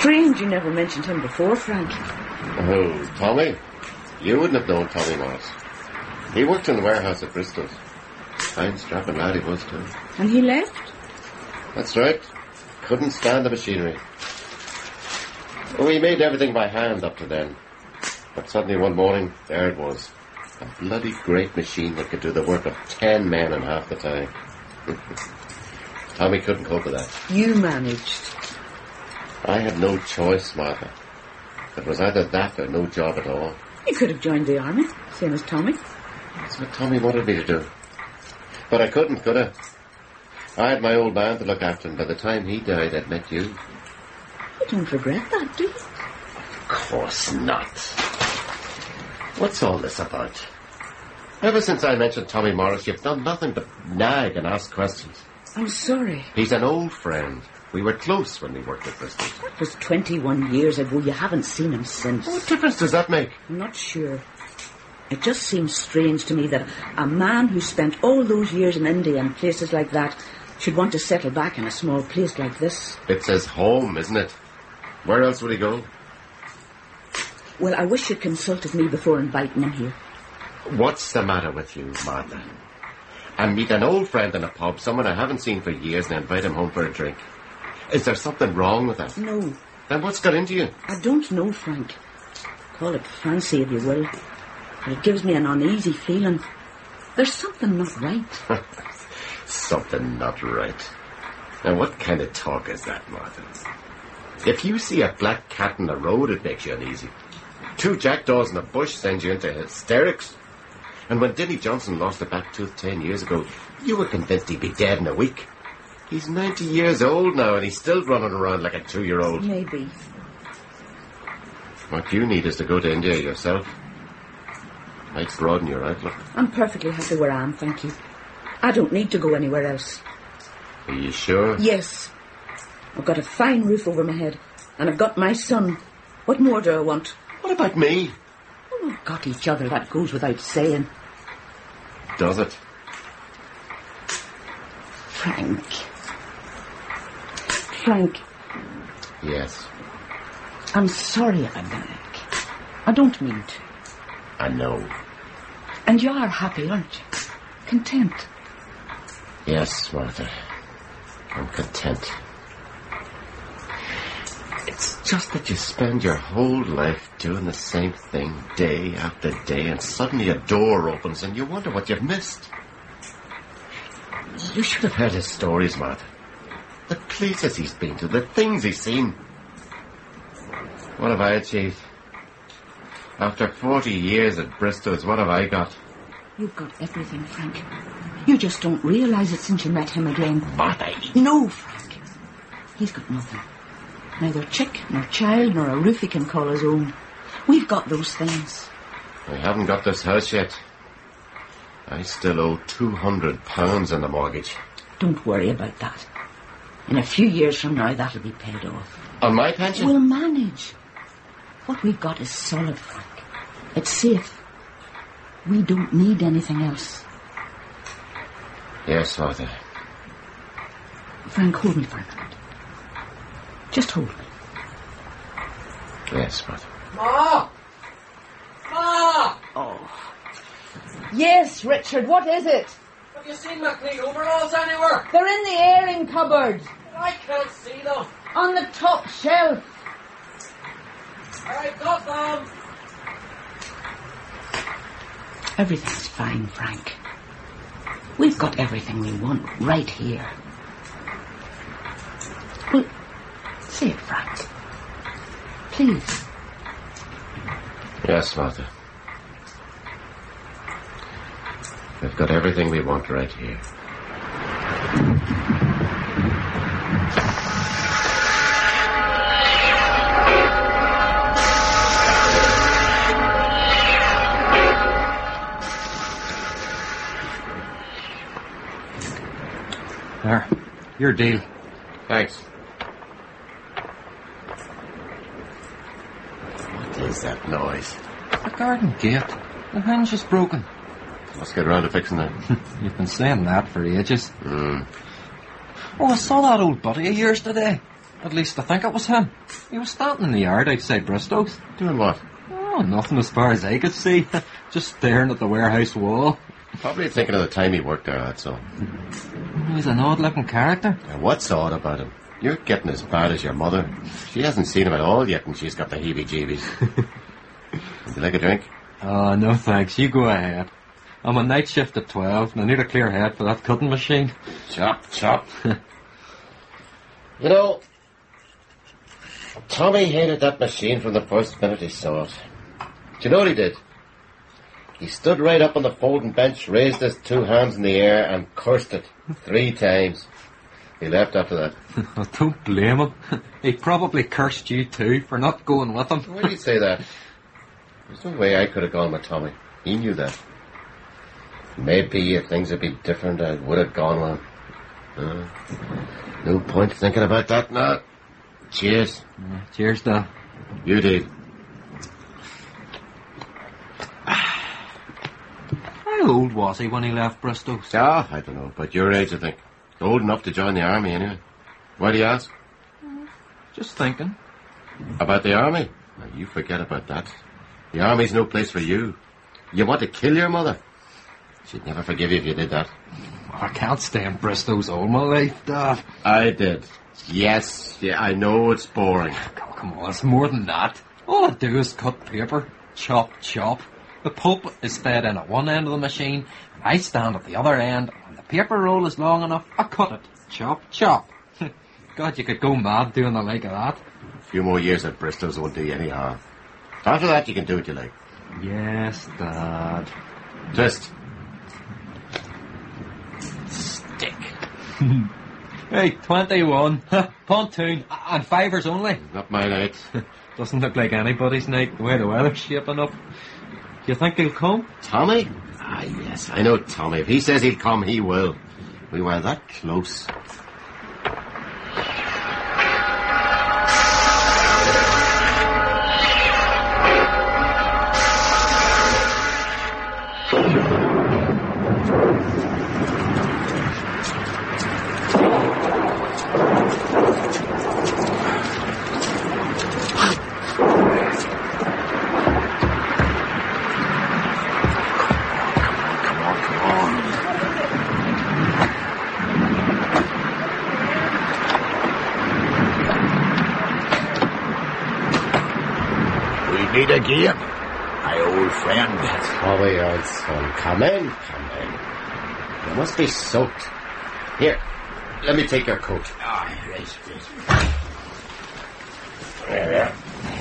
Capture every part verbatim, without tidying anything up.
Strange you never mentioned him before, Frank. Oh, Tommy? You wouldn't have known Tommy Morris. He worked in the warehouse at Bristol's. Fine strapping lad he was too. And he left? That's right. Couldn't stand the machinery. Oh, he made everything by hand up to then. But suddenly one morning, there it was. A bloody great machine that could do the work of ten men in half the time. Tommy couldn't cope with that. You managed. I had no choice, Martha. It was either that or no job at all. You could have joined the army, same as Tommy. That's what Tommy wanted me to do. But I couldn't, could I? I had my old man to look after, and by the time he died, I'd met you. You don't regret that, do you? Of course not. What's all this about? Ever since I mentioned Tommy Morris, you've done nothing but nag and ask questions. I'm sorry. He's an old friend. We were close when we worked at Bristol. That was twenty-one years ago. You haven't seen him since. What difference does that make? I'm not sure. It just seems strange to me that a man who spent all those years in India and places like that should want to settle back in a small place like this. It's his home, isn't it? Where else would he go? Well, I wish you'd consulted me before inviting him here. What's the matter with you, Martha? I meet an old friend in a pub, someone I haven't seen for years, and invite him home for a drink. Is there something wrong with that? No. Then what's got into you? I don't know, Frank. Call it fancy if you will. But it gives me an uneasy feeling. There's something not right. Something not right. Now, what kind of talk is that, Martha? If you see a black cat in the road, it makes you uneasy. Two jackdaws in a bush sends you into hysterics. And when Denny Johnson lost a back tooth ten years ago, you were convinced he'd be dead in a week. He's ninety years old now, and he's still running around like a two-year-old. Maybe. What you need is to go to India yourself. Might broaden your outlook. I'm perfectly happy where I am, thank you. I don't need to go anywhere else. Are you sure? Yes. I've got a fine roof over my head, and I've got my son. What more do I want? What about me? Oh, we've got each other, that goes without saying. Does it? Frank. Frank. Yes. I'm sorry about that. I don't mean to. I know. And you are happy, aren't you? Content. Yes, Martha. I'm content. It's just that you spend your whole life doing the same thing day after day, and suddenly a door opens and you wonder what you've missed. You should have heard his stories, Martha. The places he's been to, the things he's seen. What have I achieved? After forty years at Bristol's, what have I got? You've got everything, Frank. You just don't realise it since you met him again. Martha. No, Frank. He's got nothing. Neither chick, nor child, nor a roof he can call his own. We've got those things. We haven't got this house yet. I still owe two hundred pounds on the mortgage. Don't worry about that. In a few years from now, that'll be paid off. On my pension? We'll manage. What we've got is solid, Frank. It's safe. We don't need anything else. Yes, Martha. Frank, hold me for a minute. Just hold me. Yes, Martha. Ma! Ma! Oh. Yes, Richard, what is it? Have you seen my clean overalls anywhere? They're in the airing cupboard. I can't see them. On the top shelf. I got them. Everything's fine, Frank. We've got everything we want right here. Well, say it, Frank. Please. Yes, Martha. We've got everything we want right here. There. Your deal. Thanks. What is that noise? The garden gate. The hinge is broken. Let's get around to fixing that. You've been saying that for ages. Mm. Oh, I saw that old buddy of yours today. At least I think it was him. He was standing in the yard outside Bristow's. Doing what? Oh, nothing as far as I could see. Just staring at the warehouse wall. Probably thinking of the time he worked there, that's all. He's an odd-looking character. Now, what's odd about him? You're getting as bad as your mother. She hasn't seen him at all yet, and she's got the heebie-jeebies. Would you like a drink? Oh, no thanks. You go ahead. I'm on night shift at twelve, and I need a clear head for that cutting machine. Chop, chop. You know, Tommy hated that machine from the first minute he saw it. Do you know what he did? He stood right up on the folding bench, raised his two hands in the air, and cursed it three times. He left after that. I don't blame him. He probably cursed you too for not going with him. Why do you say that? There's no way I could have gone with Tommy. He knew that. Maybe if things had been different, I would have gone with him. Uh, no point thinking about that now. Cheers. Uh, cheers, Dan. You did. How old was he when he left Bristow's? Ah, I don't know, but your age, I think. Old enough to join the army, anyway. Why do you ask? Just thinking. About the army? Now, you forget about that. The army's no place for you. You want to kill your mother? She'd never forgive you if you did that. I can't stay in Bristow's all my life, Dad. I did. Yes, yeah, I know it's boring. Come, come on, it's more than that. All I do is cut paper. Chop, chop. The pulp is fed in at one end of the machine, and I stand at the other end. When the paper roll is long enough, I cut it. Chop, chop. God, you could go mad doing the like of that. A few more years at Bristol's won't do you any harm. After that, you can do what you like. Yes, Dad. Twist. Stick. Hey, twenty-one. Pontoon. And fivers only. Not my night. Doesn't look like anybody's night, the way the weather's shaping up. Do you think he'll come? Tommy? Ah, yes, I know Tommy. If he says he'll come, he will. We were that close. Need a game, my old friend. Tommy, old son, come in, come in. You must be soaked. Here, let me take your coat. Ah, right, right. There,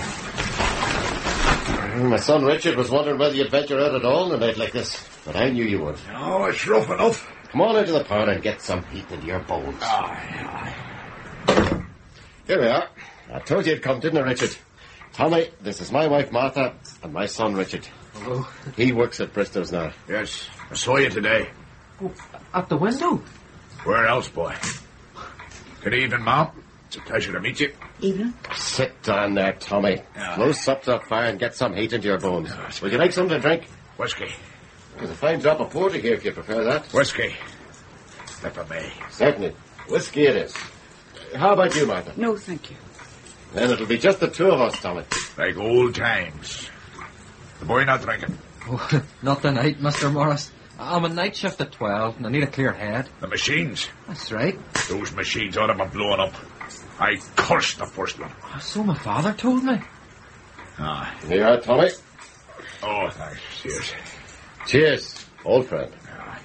there. My son Richard was wondering whether you'd venture out at all on a night like this, but I knew you would. Oh, it's rough enough. Come on into the parlour and get some heat into your bones. Aye, aye. Here we are. I told you you'd come, didn't I, Richard? Tommy, this is my wife Martha and my son Richard. Hello. He works at Bristow's now. Yes, I saw you today. Oh, at the window? Where else, boy? Good evening, Mom. It's a pleasure to meet you. Evening. Sit down there, Tommy. Yeah. Close up that fire and get some heat into your bones. Yeah, Would you like something to drink? Whiskey. There's a fine drop of porter here if you prefer that. Whiskey. If I may. Certainly. Whiskey it is. How about you, Martha? No, thank you. Then it'll be just the two of us, Tommy. Like old times. The boy not drinking. Oh, not tonight, Mister Morris. I'm on night shift at twelve, and I need a clear head. The machines. That's right. Those machines ought to be blowing up. I cursed the first one. Oh, so my father told me. Ah. Here you are, Tommy. Oh, thanks. Cheers. Cheers, old friend. Ah.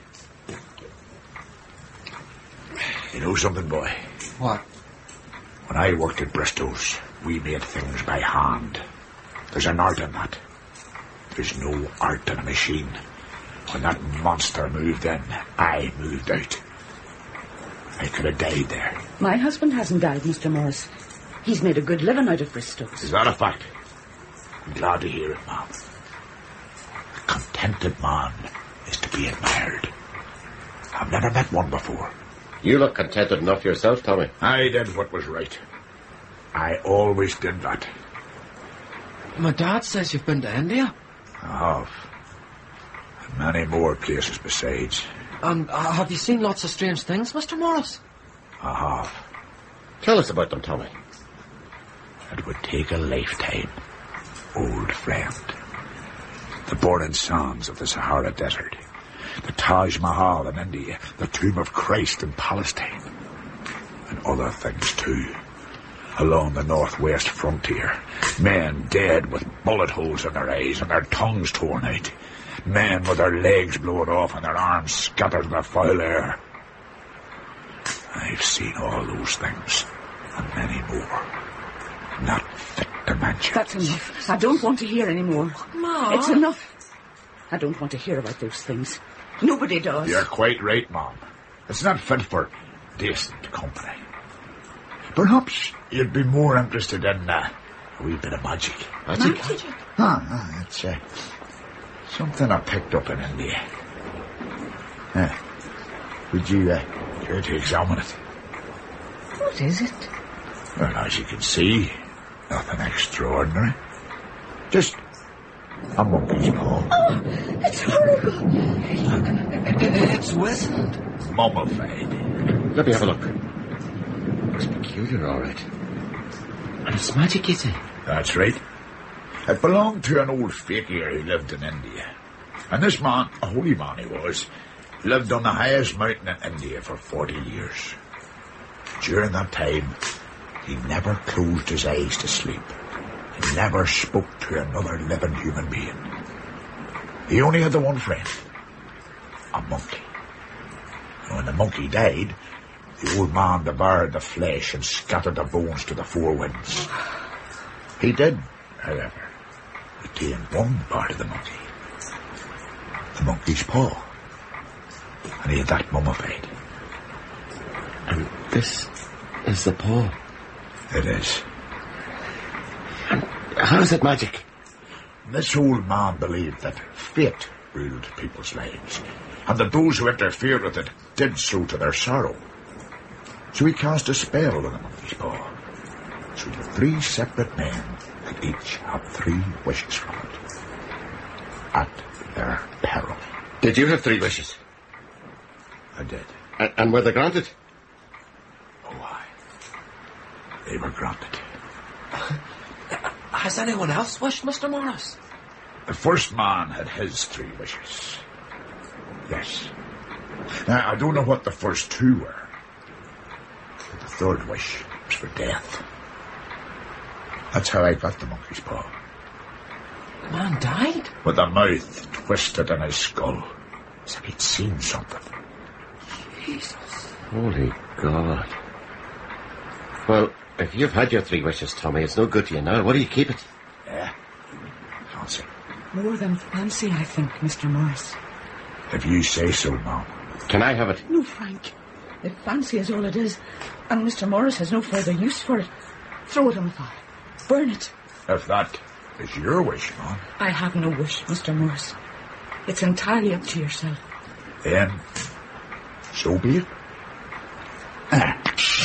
You know something, boy? What? When I worked at Bristow's, we made things by hand. There's an art in that. There's no art in a machine. When that monster moved in, I moved out. I could have died there. My husband hasn't died, Mister Morris. He's made a good living out of Bristow's. Is that a fact? I'm glad to hear it, Mom. A contented man is to be admired. I've never met one before. You look contented enough yourself, Tommy. I did what was right. I always did that. My dad says you've been to India. I have. And many more places besides. And uh, have you seen lots of strange things, Mister Morris? I have. Tell us about them, Tommy. It would take a lifetime, old friend. The burning sands of the Sahara Desert, the Taj Mahal in India, the Tomb of Christ in Palestine, and other things too. Along the northwest frontier, men dead with bullet holes in their eyes and their tongues torn out. Men with their legs blown off and their arms scattered in the foul air. I've seen all those things, and many more. Not fit to mention. That's enough. I don't want to hear any more. Ma. It's enough. I don't want to hear about those things. Nobody does. You're quite right, Mom. It's not fit for decent company. Perhaps you'd be more interested in uh, a wee bit of magic. Magic? Magic? Ah, ah, it's uh, something I picked up in India. Uh, would you uh, care to examine it? What is it? Well, as you can see, nothing extraordinary. Just a monkey's paw. Oh, it's horrible. It's wizened. Mummified. Let me have a look. It's peculiar, all right. And it's magic, you say? That's right. It belonged to an old fakir who lived in India. And this man, a holy man he was, lived on the highest mountain in India for forty years. During that time, he never closed his eyes to sleep. He never spoke to another living human being. He only had the one friend, a monkey. And when the monkey died, the old man devoured the flesh and scattered the bones to the four winds. He did, however, retain one part of the monkey, the monkey's paw, and he had that mummified. And this is the paw? It is. And how is it magic? This old man believed that fate ruled people's lives, and that those who interfered with it did so to their sorrow. So he cast a spell on the monkey's paw, so the three separate men could each have three wishes from it, at their peril. Did you have three wishes? I did. And, and were they granted? Oh, aye. They were granted. Has anyone else wished, Mister Morris? The first man had his three wishes. Yes. Now, I don't know what the first two were. But the third wish was for death. That's how I got the monkey's paw. The man died? With a mouth twisted in his skull, as if he'd seen something. Jesus. Holy God. Well, if you've had your three wishes, Tommy, it's no good to you now. What do you keep it? Yeah. Fancy. More than fancy, I think, Mister Morris. If you say so, Mom. Can I have it? No, Frank. If fancy is all it is, and Mister Morris has no further use for it, throw it on the fire. Burn it. If that is your wish, Mom, I have no wish, Mister Morris. It's entirely up to yourself. then so be it. Ah.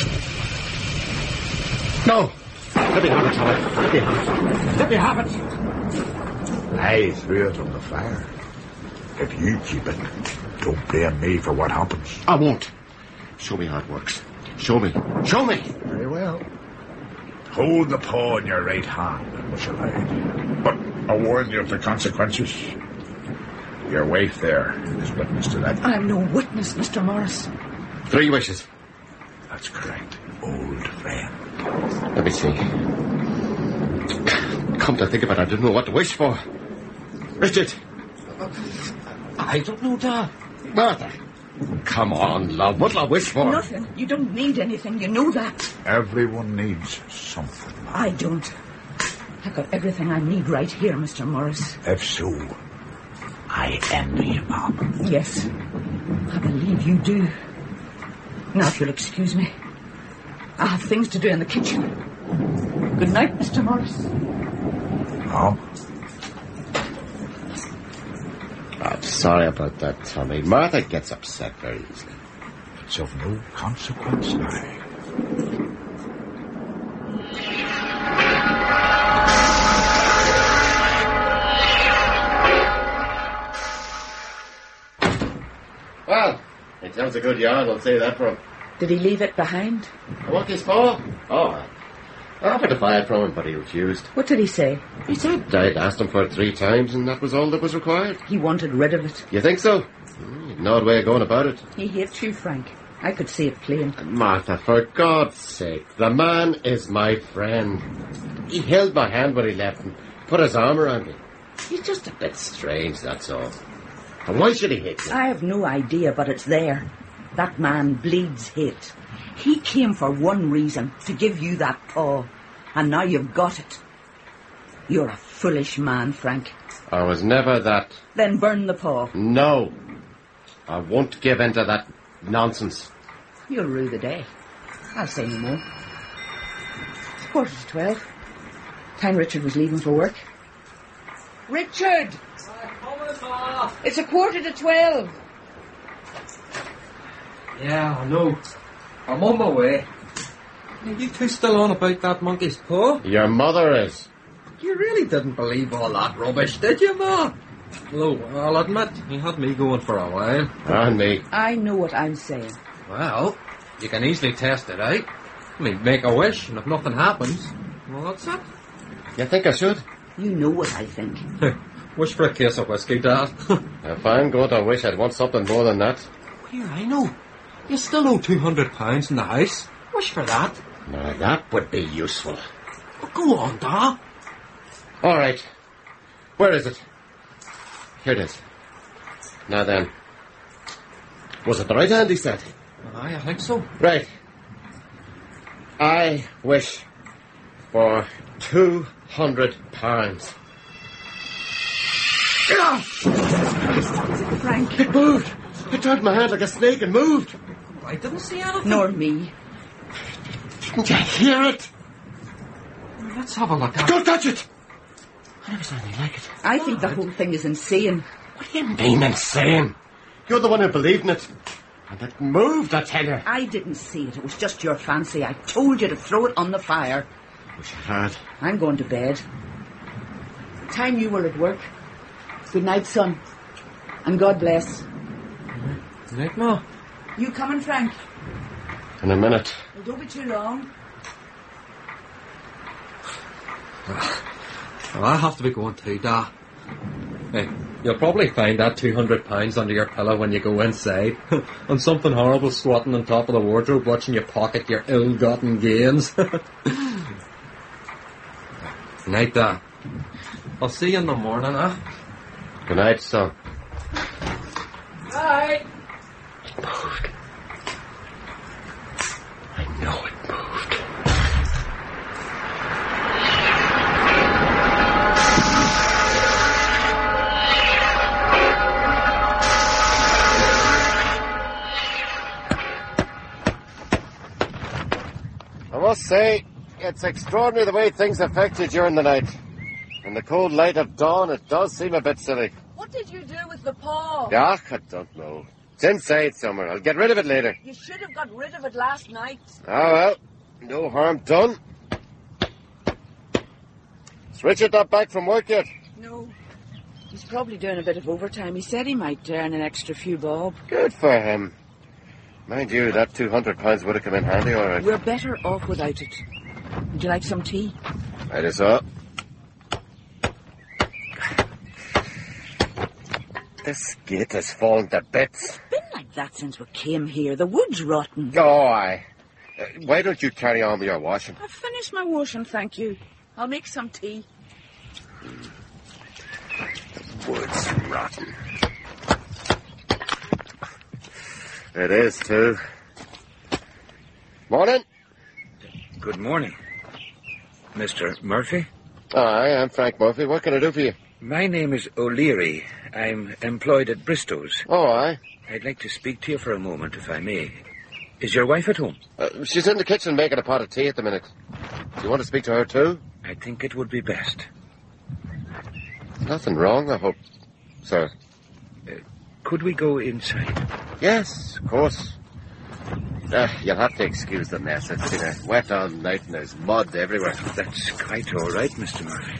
No! Let me have it, Tommy. Let me have it. Let me have it. I threw it on the fire. If you keep it, don't blame me for what happens. I won't. Show me how it works. Show me. Show me. Very well. Hold the paw in your right hand and much allowed. But I warn you of the consequences. Your wife there is witness to that. I'm no witness, Mister Morris. Three wishes. That's correct, old friend. Let me see. Come to think of it, I didn't know what to wish for. Richard. I don't know, Dad. Martha. Come on, love. What'll I wish for? Nothing. You don't need anything. You know that. Everyone needs something. I don't. I've got everything I need right here, Mister Morris. If so, I envy you, Mom. Yes. I believe you do. Now, if you'll excuse me, I have things to do in the kitchen. Good night, Mister Morris. Mom? I'm sorry about that, Tommy. Martha gets upset very easily. It's of no consequence now. Well, he tells a good yarn, I'll say that for him. Did he leave it behind? A monkey's paw? Oh, I offered to buy it from him, but he refused. What did he say? He said I'd asked him for it three times, and that was all that was required. He wanted rid of it. You think so? Hmm, you've an odd way of going about it. He hates you, Frank. I could see it plain. Martha, for God's sake, the man is my friend. He held my hand when he left and put his arm around me. He's just a bit strange, that's all. And why should he hate me? I have no idea, but it's there. That man bleeds hate. He came for one reason, to give you that paw. And now you've got it. You're a foolish man, Frank. I was never that. Then burn the paw. No. I won't give in to that nonsense. You'll rue the day. I'll say no more. It's quarter to twelve. Time Richard was leaving for work. Richard! Coming, Ma. It's a quarter to twelve. Yeah, I know. I'm on my way. Are you two still on about that monkey's paw? Your mother is. You really didn't believe all that rubbish, did you, Ma? Although, I'll admit, you had me going for a while. And me. I know what I'm saying. Well, you can easily test it out. I mean, make a wish, and if nothing happens, well, that's it. You think I should? You know what I think. Wish for a case of whiskey, Dad. If I'm going to wish, I'd want something more than that. Here, I know. You still owe two hundred pounds in the house. Wish for that. Now, that would be useful. Well, go on, Dad. All right. Where is it? Here it is. Now then. Was it the right hand he said? Aye, I think so. Right. I wish for two hundred pounds. Frank. It moved. It turned my hand like a snake and moved. I didn't see anything. Nor me. Didn't you hear it? Let's have a look at it. Don't touch it. I never saw anything like it. I think the whole thing is insane. What do you mean insane? You're the one who believed in it. And it moved, I tell you. I didn't see it. It was just your fancy. I told you to throw it on the fire. Wish I had. I'm going to bed. The time you were at work. Good night, son. And God bless. Good night, Ma. You coming, Frank? In a minute. Well, don't be too long. Well, I have to be going too, Dad. Hey, you'll probably find that two hundred pounds under your pillow when you go inside. And something horrible squatting on top of the wardrobe watching you pocket your ill-gotten gains. Night, Dad. I'll see you in the morning, huh? Good night, son. Hi. It moved. I know it moved. I must say, it's extraordinary the way things affect you during the night. In the cold light of dawn, it does seem a bit silly. What did you do with the paw? Ah, I don't know. It's inside somewhere. I'll get rid of it later. You should have got rid of it last night. Ah, well. No harm done. Is Richard not back from work yet? No. He's probably doing a bit of overtime. He said he might earn an extra few bob. Good for him. Mind you, that two hundred pounds would have come in handy, all right. We're better off without it. Would you like some tea? Right, so. This gate has fallen to bits. It's been like that since we came here. The wood's rotten. Oh, aye. Uh, why don't you carry on with your washing? I've finished my washing, thank you. I'll make some tea. The wood's rotten. It is, too. Morning. Good morning. Mister Murphy? Aye, I'm Frank Murphy. What can I do for you? My name is O'Leary. I'm employed at Bristow's. Oh, aye. I'd like to speak to you for a moment, if I may. Is your wife at home? Uh, she's in the kitchen making a pot of tea at the minute. Do you want to speak to her, too? I think it would be best. Nothing wrong, I hope, sir. Uh, could we go inside? Yes, of course. Uh, you'll have to excuse the mess. It's been a wet all night and there's mud everywhere. That's quite all right, Mister Murphy.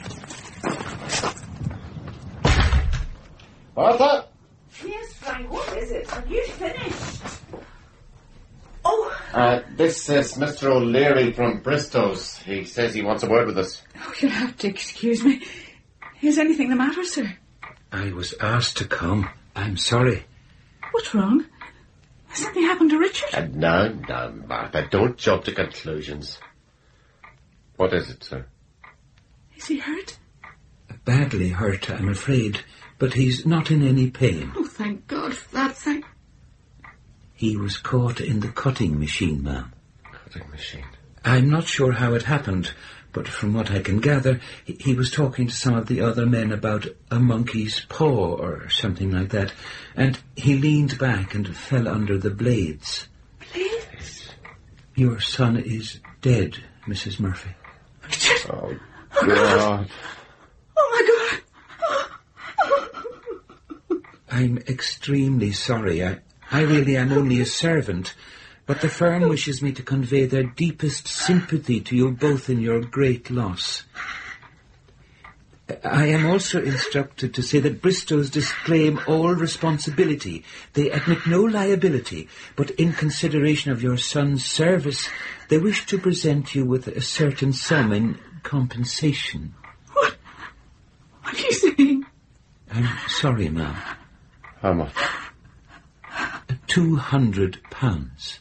Martha? Yes, Frank, what is it? Have you finished? Oh, Uh, this is Mister O'Leary from Bristow's. He says he wants a word with us. Oh, you'll have to excuse me. Is anything the matter, sir? I was asked to come. I'm sorry. What's wrong? Has something happened to Richard? Uh, no, no, Martha, don't jump to conclusions. What is it, sir? Is he hurt? Badly hurt, I'm afraid, but he's not in any pain. Oh, thank God for that, thank... He was caught in the cutting machine, ma'am. Cutting machine? I'm not sure how it happened, but from what I can gather, he, he was talking to some of the other men about a monkey's paw or something like that, and he leaned back and fell under the blades. Blades? Your son is dead, Missus Murphy. Richard! Oh, God. Oh, my God! I'm extremely sorry. I, I really am only a servant, but the firm wishes me to convey their deepest sympathy to you both in your great loss. I am also instructed to say that Bristow's disclaim all responsibility. They admit no liability, but in consideration of your son's service, they wish to present you with a certain sum in compensation. What? What are you saying? I'm sorry, ma'am. How much? Two hundred pounds.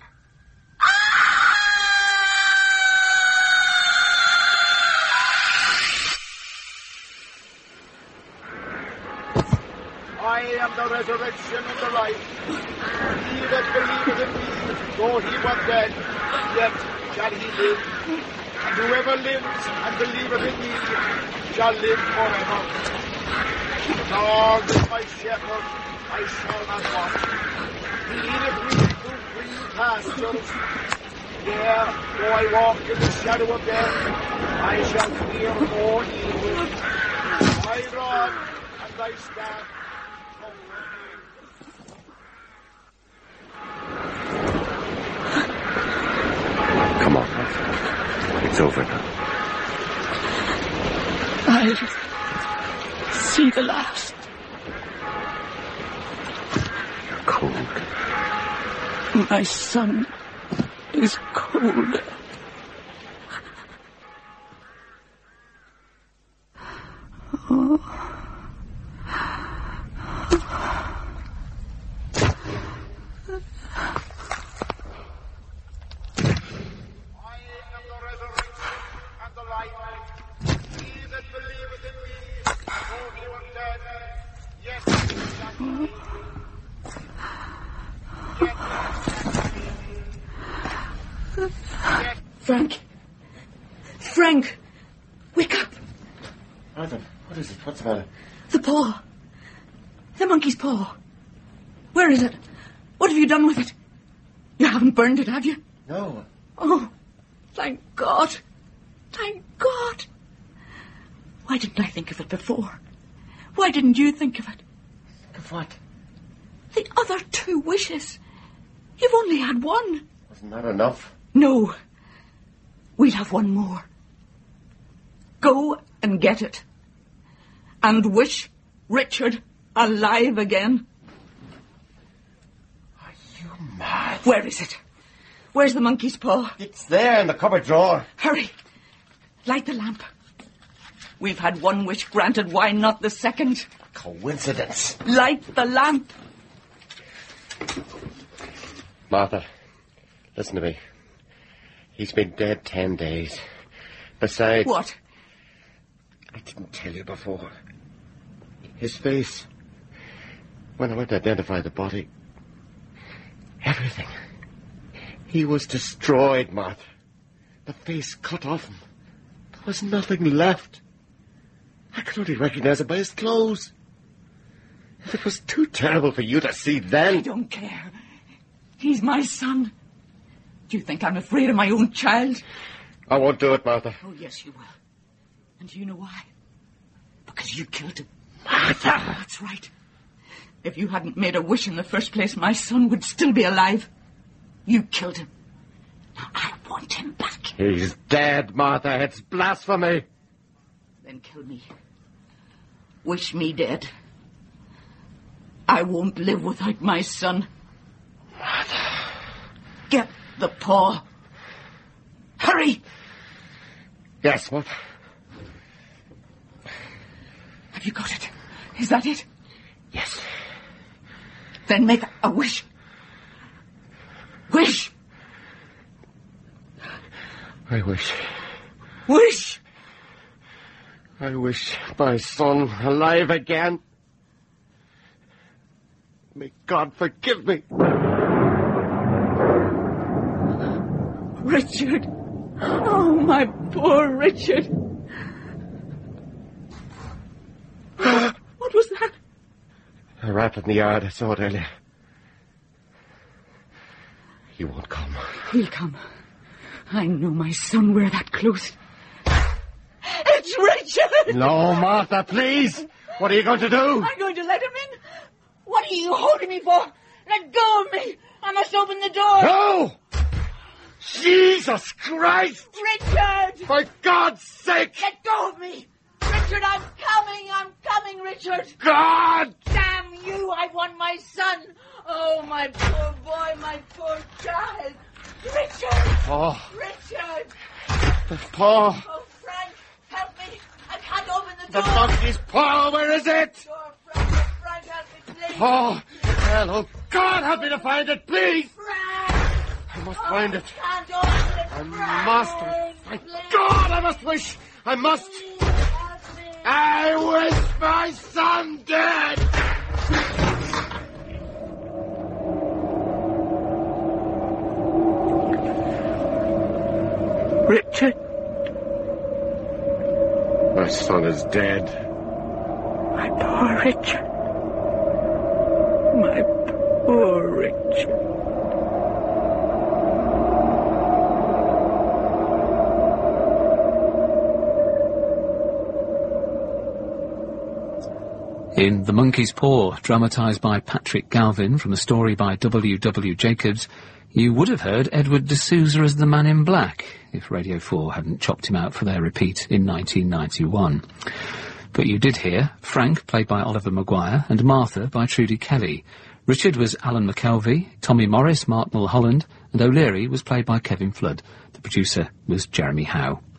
I am the resurrection and the life. He that believeth in me, though he were dead, yet shall he live. And whoever lives and believeth in me shall live forever. The Lord is my shepherd, I shall not want. He leadeth me through green pastures. Yea, though I walk in the shadow of death, I shall fear no evil. Thy rod and thy staff comfort me. Come on, Martha. It's over now. I'll see the last. You're cold. My son is cold. Oh. Frank. Frank! Wake up! Martha, what is it? What's the matter? The paw. The monkey's paw. Where is it? What have you done with it? You haven't burned it, have you? No. Oh, thank God. Thank God. Why didn't I think of it before? Why didn't you think of it? Think of what? The other two wishes. You've only had one. Wasn't that enough? No. We'll have one more. Go and get it. And wish Richard alive again. Are you mad? Where is it? Where's the monkey's paw? It's there in the cupboard drawer. Hurry. Light the lamp. We've had one wish granted. Why not the second? Coincidence. Light the lamp. Martha, listen to me. He's been dead ten days. Besides... What? I didn't tell you before. His face. When I went to identify the body... Everything. He was destroyed, Martha. The face cut off him. There was nothing left. I could only recognize him by his clothes. If it was too terrible for you to see then... I don't care. He's my son. Do you think I'm afraid of my own child? I won't do it, Martha. Oh, yes, you will. And do you know why? Because you killed him. Martha! That's right. If you hadn't made a wish in the first place, my son would still be alive. You killed him. Now I want him back. He's dead, Martha. It's blasphemy. Then kill me. Wish me dead. I won't live without my son. Martha. Get The paw. Hurry! Yes, what? Have you got it? Is that it? Yes. Then make a wish. Wish! I wish. Wish! I wish my son alive again. May God forgive me. Richard! Oh, my poor Richard! What was that? A rat in the yard. I saw it earlier. He won't come. He'll come. I know my son were that close. It's Richard! No, Martha, please. What are you going to do? I'm going to let him in. What are you holding me for? Let go of me. I must open the door. No! Jesus Christ! Richard! For God's sake! Let go of me. Richard, I'm coming. I'm coming, Richard. God! Damn you. I want my son. Oh, my poor boy, my poor child. Richard! Oh, Richard! the paw. Oh, Frank, help me. I can't open the The door. monkey's paw. Where is it? Door, Frank, oh, Frank, help me, please. Oh, well, oh, God, help me to find it, please. Frank! I must Oh, find it. I can't open it, I Frank. must. My Please, God, I must wish. I must. please help me. I wish my son dead. Richard, My son is dead. my poor Richard. My poor Richard. In The Monkey's Paw, dramatised by Patrick Galvin from a story by W W Jacobs, you would have heard Edward D'Souza as the Man in Black, if Radio four hadn't chopped him out for their repeat in nineteen ninety-one. But you did hear Frank, played by Oliver Maguire, and Martha by Trudy Kelly. Richard was Alan McKelvey, Tommy Morris, Mark Mulholland, and O'Leary was played by Kevin Flood. The producer was Jeremy Howe.